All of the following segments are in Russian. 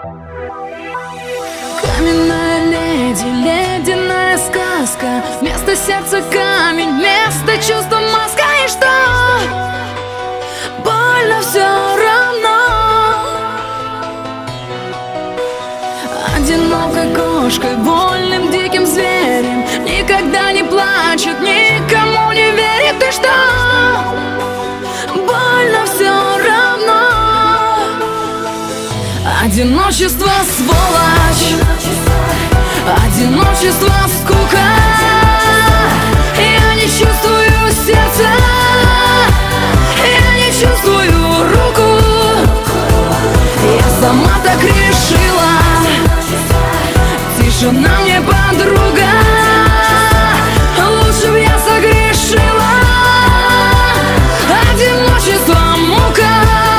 Каменная леди, ледяная сказка. Вместо сердца камень, вместо чувства маска. И что? Больно все равно. Одинокой кошкой, вольным диким зверем, никогда не плачет, никому не верит. И что? Больно все равно. Одиночество сволочь, одиночество скука. Я не чувствую сердца, я не чувствую руку. Я сама так решила. Тишина мне подруга. Лучше б я согрешила. Одиночество мука.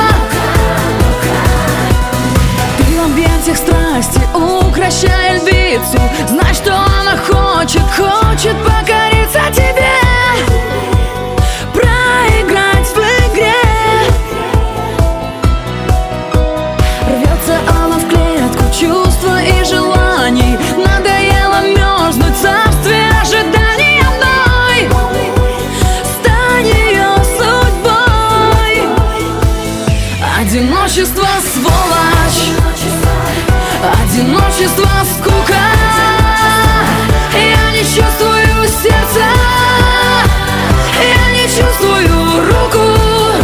Ты в объятиях страсти, укращая львицу. Знай, что она хочет покориться тебе, проиграть в игре. Рвется она в клетку чувства и желаний. Надоело мерзнуть в царстве ожиданий одной. Стань ее судьбой. Одиночество сволочь, одиночество скука. Я не чувствую сердца, я не чувствую руку.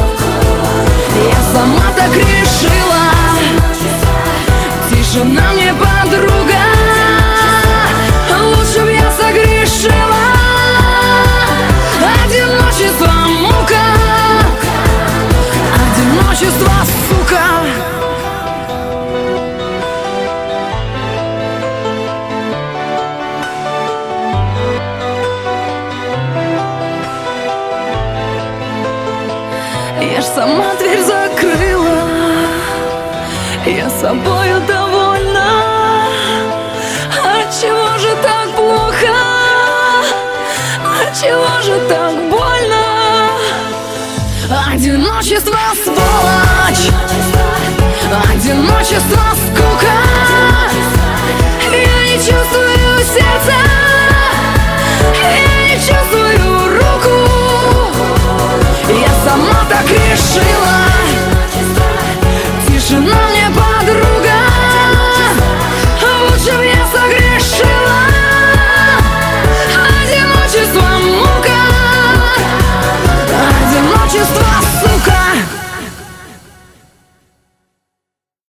Я сама так решила. Тишина мне подруга. Лучше б я согрешила. Одиночество мука. Одиночество сука. Я ж сама дверь закрыла. Я собою довольна. Отчего же так плохо? Отчего же так больно? Одиночество свое.